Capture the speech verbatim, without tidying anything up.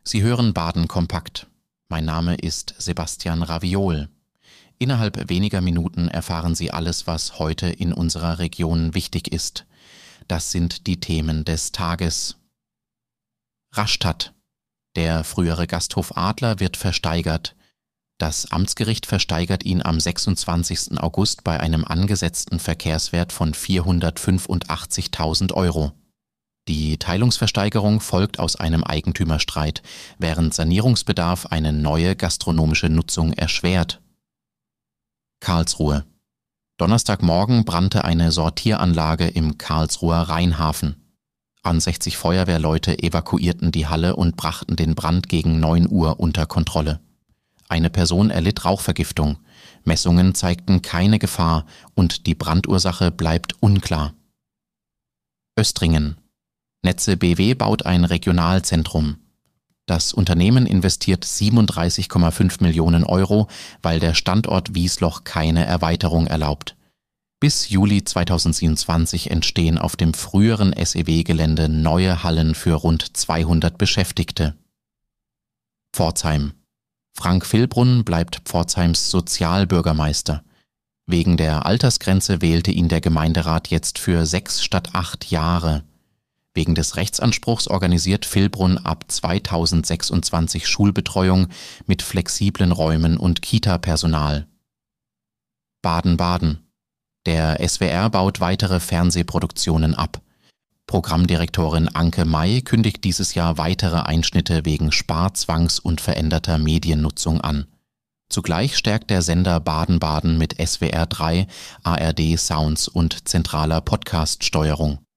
Sie hören Baden kompakt. Mein Name ist Sebastian Raviol. Innerhalb weniger Minuten erfahren Sie alles, was heute in unserer Region wichtig ist. Das sind die Themen des Tages. Rastatt. Der frühere Gasthof Adler wird versteigert. Das Amtsgericht versteigert ihn am sechsundzwanzigsten August bei einem angesetzten Verkehrswert von vierhundertfünfundachtzigtausend Euro. Die Teilungsversteigerung folgt aus einem Eigentümerstreit, während Sanierungsbedarf eine neue gastronomische Nutzung erschwert. Karlsruhe. Donnerstagmorgen brannte eine Sortieranlage im Karlsruher Rheinhafen. sechzig Feuerwehrleute evakuierten die Halle und brachten den Brand gegen neun Uhr unter Kontrolle. Eine Person erlitt Rauchvergiftung. Messungen zeigten keine Gefahr und die Brandursache bleibt unklar. Östringen. Netze B W baut ein Regionalzentrum. Das Unternehmen investiert siebenunddreißig Komma fünf Millionen Euro, weil der Standort Wiesloch keine Erweiterung erlaubt. Bis Juli zweitausendsiebenundzwanzig entstehen auf dem früheren S E W-Gelände neue Hallen für rund zweihundert Beschäftigte. Pforzheim. Frank Villbrunn bleibt Pforzheims Sozialbürgermeister. Wegen der Altersgrenze wählte ihn der Gemeinderat jetzt für sechs statt acht Jahre. Wegen des Rechtsanspruchs organisiert Villbrunn ab zweitausendsechsundzwanzig Schulbetreuung mit flexiblen Räumen und Kita-Personal. Baden-Baden. Der S W R baut weitere Fernsehproduktionen ab. Programmdirektorin Anke May kündigt dieses Jahr weitere Einschnitte wegen Sparzwangs und veränderter Mediennutzung an. Zugleich stärkt der Sender Baden-Baden mit S W R drei, A R D Sounds und zentraler Podcast-Steuerung.